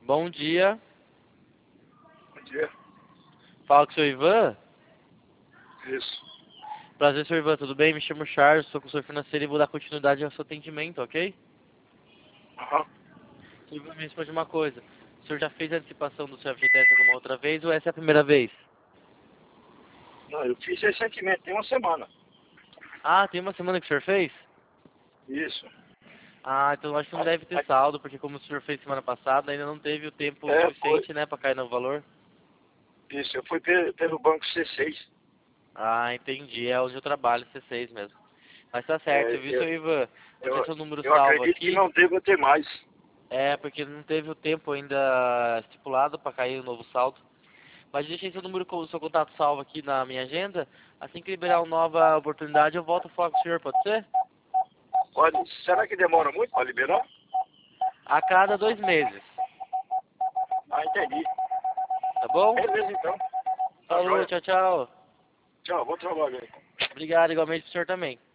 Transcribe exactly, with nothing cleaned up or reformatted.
Bom dia. Bom dia. Fala com o senhor Ivan. Isso. Prazer, senhor Ivan. Tudo bem? Me chamo Charles, sou consultor financeiro e vou dar continuidade ao seu atendimento, ok? Aham. Senhor Ivan, me responde uma coisa. O senhor já fez a antecipação do seu F G T S alguma outra vez ou essa é a primeira vez? Não, eu fiz recentemente, tem uma semana. Ah, tem uma semana que o senhor fez? Isso. Ah, então acho que não Ah, deve ter ah, saldo, porque como o senhor fez semana passada, ainda não teve o tempo É, foi. suficiente, né, pra cair no valor. Isso, eu fui pe- pelo banco C seis. Ah, entendi. É onde eu trabalho, C seis mesmo. Mas tá certo, É, viu, eu, senhor Ivan? Eu tenho eu, seu número eu salvo acredito que aqui. não deva ter mais. É, porque não teve o tempo ainda estipulado para cair o novo saldo. Mas deixei seu número com o seu contato salvo aqui na minha agenda. Assim que liberar uma nova oportunidade, eu volto a falar com o senhor, pode ser? Pode, será que demora muito para liberar? A cada dois meses, Ah, entendi. tá bom? Beleza, então. Tá Falou, joia. tchau, tchau. Tchau, bom trabalho aí. Obrigado igualmente pro senhor também.